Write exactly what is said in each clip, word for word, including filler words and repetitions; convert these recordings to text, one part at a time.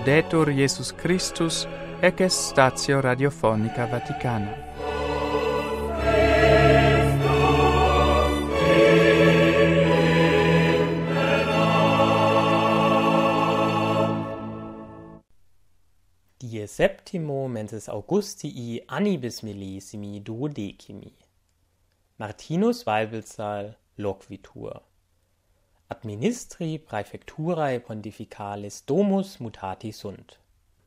Laudetur Jesus Christus, ec est statio radiofonica Vaticana. Die septimo mensis Augustii annibis millesimi duodecimi. Martinus Weibelzahl loquitur. Administri praefecturae pontificalis domus mutati sunt.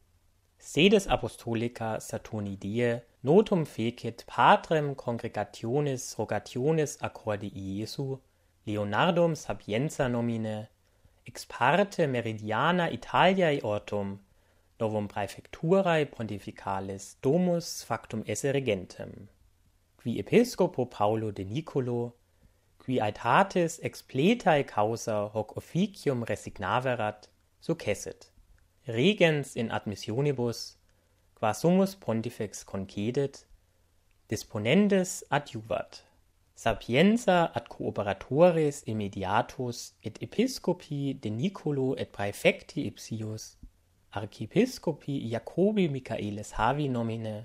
Sedes apostolica Saturnidie notum fecit patrem congregationis rogationis accordii Iesu, Leonardum Sapienza nomine, ex parte meridiana Italiae ortum, novum praefecturae pontificalis domus factum esse regentem, qui episcopo Paulo de Nicolo, qui aetatis expletae causa hoc officium resignaverat, successit, regens in admissionibus, qua summus pontifex concedit, disponendes adjuvat, sapienza ad cooperatores immediatus et episcopi de Nicolo et praefecti ipsius, archiepiscopi Jacobi Michaelis Havi nomine,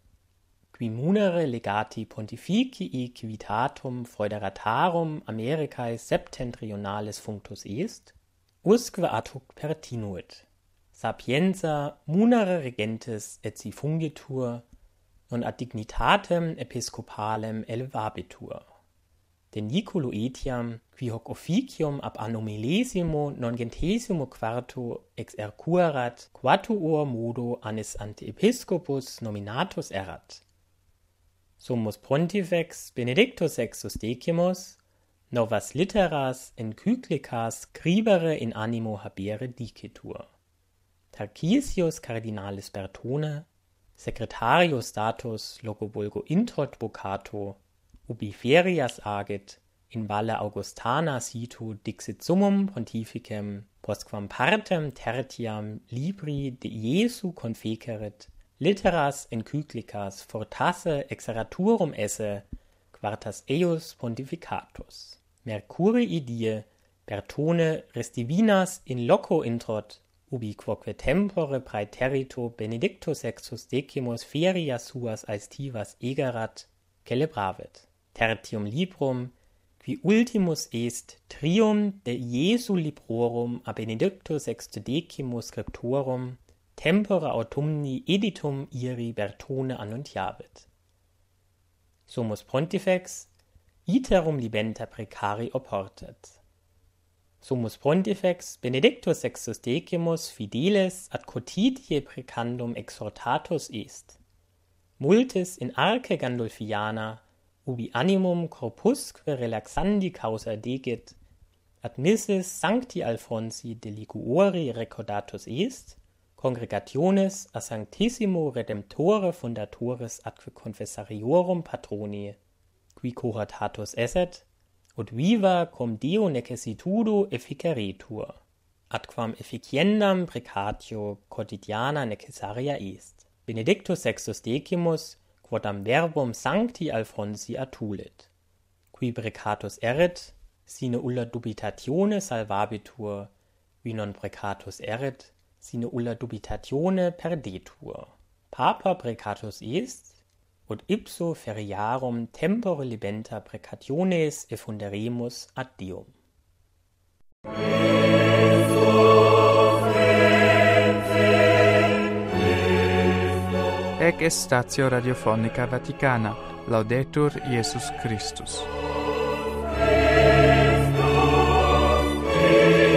qui munere legati pontificii civitatum foederatarum Americae septentrionalis functus est, usque ad hoc pertinuit, sapienza munere regentes et si fungitur, non ad dignitatem episcopalem elevabitur. De Nicolo etiam, qui hoc officium ab anno millesimo nongentesimo quarto ex ercuerat, quatuor modo annis ante episcopus nominatus erat. Summus pontifex Benedictus sextus decimus, novas litteras encyclicas scribere in animo habere dicitur. Tarcisius cardinalis Bertone, secretarius status loco vulgo introt vocato, ubi ferias agit, in valle Augustana situ dixit summum pontificem, postquam partem tertiam libri de Iesu confecerit, litteras encyclicas fortasse exeraturum esse, quartas eius pontificatus. Mercurii die Bertone restivinas in loco introt, ubi quoque tempore praeterito Benedictus sextus decimus ferias suas aestivas egerat, celebravit. Tertium librum, qui ultimus est trium de Iesu librorum a Benedictus sextodecimus scriptorum, tempora autumni editum iri Bertone annuntiavit. Summus pontifex, iterum libenta precari oportet. Summus pontifex Benedictus sextus decimus fideles ad quotidie precandum exhortatus est. Multis in arce Gandolfiana, ubi animum corpusque relaxandi causa degit, ad missis Sancti Alfonsi de Liguori recordatus est, congregationes a Sanctissimo Redemptore Fundatoris adque confessariorum patroni, qui cohortatus esset, ut viva cum Deo necessitudo efficeretur, adquam efficiendam precatio quotidiana necessaria est. Benedictus sextus decimus, quodam verbum Sancti Alfonsi atulit, qui precatus erit, sine ulla dubitatione salvabitur, vi non precatus erit, sine ulla dubitatione perdetur. Papa precatus est, ut ipso feriarum tempore libenta precationes effunderemus ad Deum. Ec est statio radiofonica Vaticana. Laudetur Jesus Christus.